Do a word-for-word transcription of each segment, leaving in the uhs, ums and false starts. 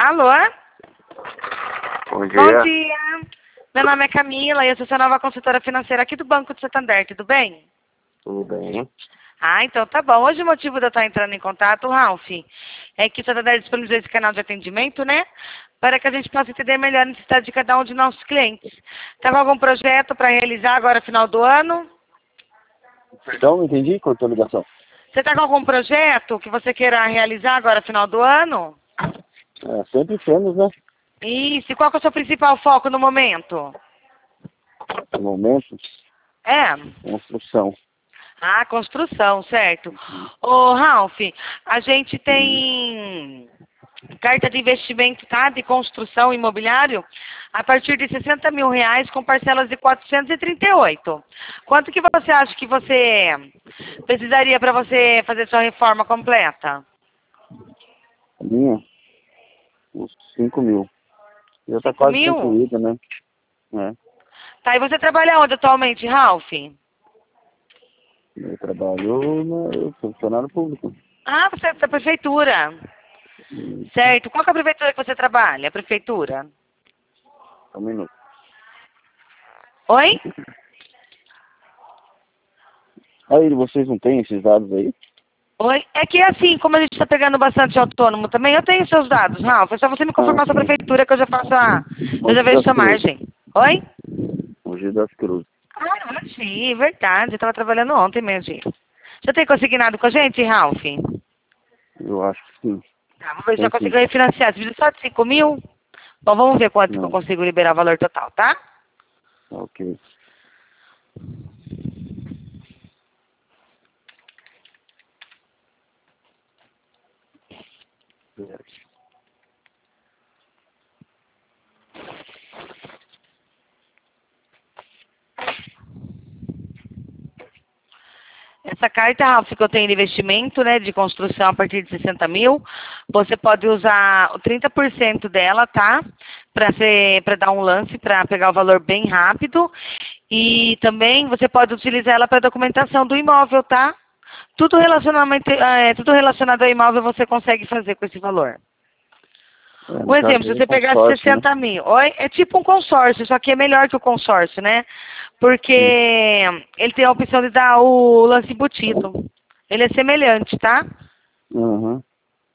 Alô? Bom dia. Bom dia. Meu nome é Camila e eu sou sua nova consultora financeira aqui do Banco de Santander, tudo bem? Tudo bem? Ah, então tá bom. Hoje o motivo de eu estar entrando em contato, Ralph, é que o Santander disponibilizou esse canal de atendimento, né? Para que a gente possa entender melhor a necessidade de cada um de nossos clientes. Tá com algum projeto para realizar agora, final do ano? Perdão, não entendi, cortou a ligação. Você tá com algum projeto que você queira realizar agora, final do ano? É, sempre temos, né? Isso. E qual que é o seu principal foco no momento? No momento, É. construção. Ah, construção, certo. Ô, Ralph, a gente tem carta de investimento, tá? De construção imobiliário a partir de sessenta mil reais com parcelas de quatrocentos e trinta e oito. Quanto que você acha que você precisaria para você fazer sua reforma completa? A minha, uns cinco mil. Já está Cinco quase mil? concluída, né? É. Tá, e você trabalha onde atualmente, Ralph? Eu trabalho no funcionário público. Ah, você é da prefeitura. Certo. Qual que é a prefeitura que você trabalha? A prefeitura? Só um minuto. Oi? Aí, vocês não têm esses dados aí? Oi? É que assim, como a gente está pegando bastante autônomo também, eu tenho seus dados, Ralf. É só você me Ah, confirmar sua sim. prefeitura que eu já faço a. Eu já Mogi vejo das sua Cruzes. margem. Oi? Mogi das Cruzes. Ah, Mogi, verdade. Eu estava trabalhando ontem mesmo. Já tem consignado com a gente, Ralf? Eu acho que sim. Tá, vamos ver se Tem já sim. consigo refinanciar. Você pediu só de cinco mil? Bom, vamos ver quanto que eu Não. consigo liberar o valor total, tá? Ok. Essa carta, Ralf, que eu tenho de investimento, né, de construção a partir de sessenta mil, você pode usar o trinta por cento dela, tá? Para para dar um lance, para pegar o valor bem rápido. E também você pode utilizar ela para documentação do imóvel, tá? Tudo, relacionamento, é, tudo relacionado ao imóvel você consegue fazer com esse valor. É, Um no caso exemplo, se aí é você pegar consórcio, né? sessenta mil, oi, é tipo um consórcio, só que é melhor que o consórcio, né? Porque Sim. ele tem a opção de dar o lance embutido. Ele é semelhante, tá? Uhum.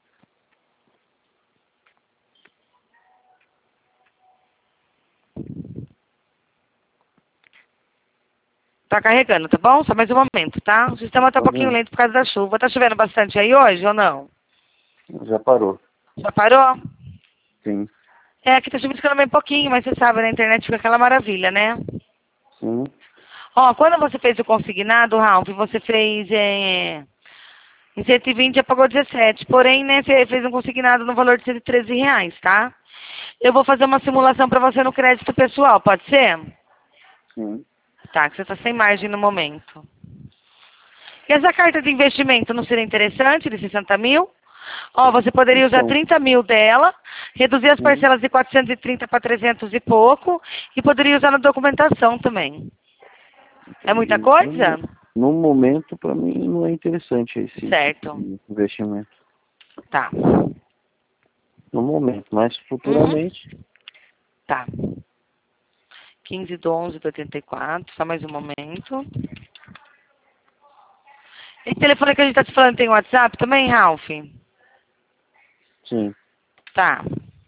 Tá carregando, tá bom? Só mais um momento, tá? O sistema tá um pouquinho Fazendo. lento por causa da chuva. Tá chovendo bastante aí hoje ou não? Já parou. Já parou? Sim. É, aqui tá chuviscando bem pouquinho, mas você sabe, na internet fica aquela maravilha, né? Sim. Ó, quando você fez o consignado, Ralf, você fez é, em cento e vinte já pagou dezessete. Porém, né, você fez um consignado no valor de cento e treze reais, tá? Eu vou fazer uma simulação para você no crédito pessoal, pode ser? Sim. Tá, que você tá sem margem no momento. E essa carta de investimento não seria interessante, de sessenta mil? Ó, você poderia usar Então, trinta mil dela, reduzir as sim. parcelas de quatrocentos e trinta para trezentos e pouco, e poderia usar na documentação também. É muita Entendi. No, coisa? mo- no momento, para mim, não é interessante esse tipo Certo. de investimento. Tá. No momento, mas Uhum. futuramente, Tá. quinze de onze de oitenta e quatro, só mais um momento. Esse telefone que a gente tá te falando tem WhatsApp também, Ralph? sim. Tá.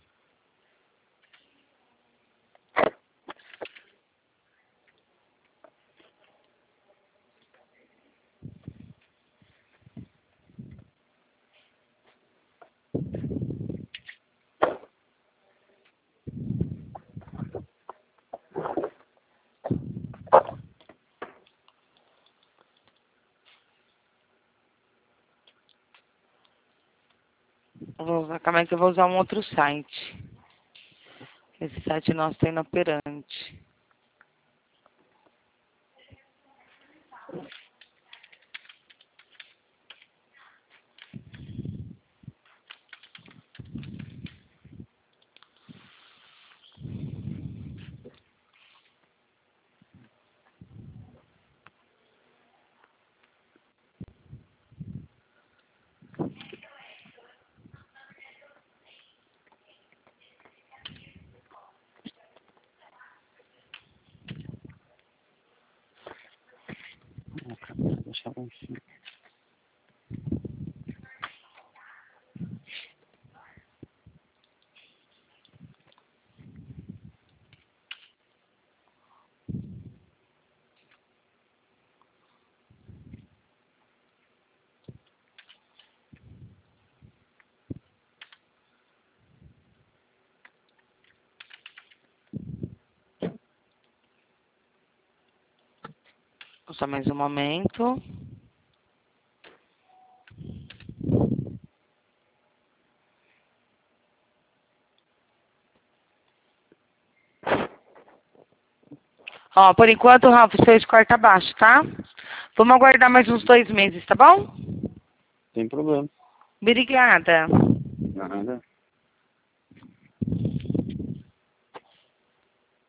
Eu vou usar, calma aí que eu vou usar um outro site. Esse site nosso tá inoperante. baixar lá em cima. Só mais um momento. Ó, por enquanto, Ralf, o seu score tá baixo, tá? Vamos aguardar mais uns dois meses, tá bom? Sem problema. Obrigada. Nada.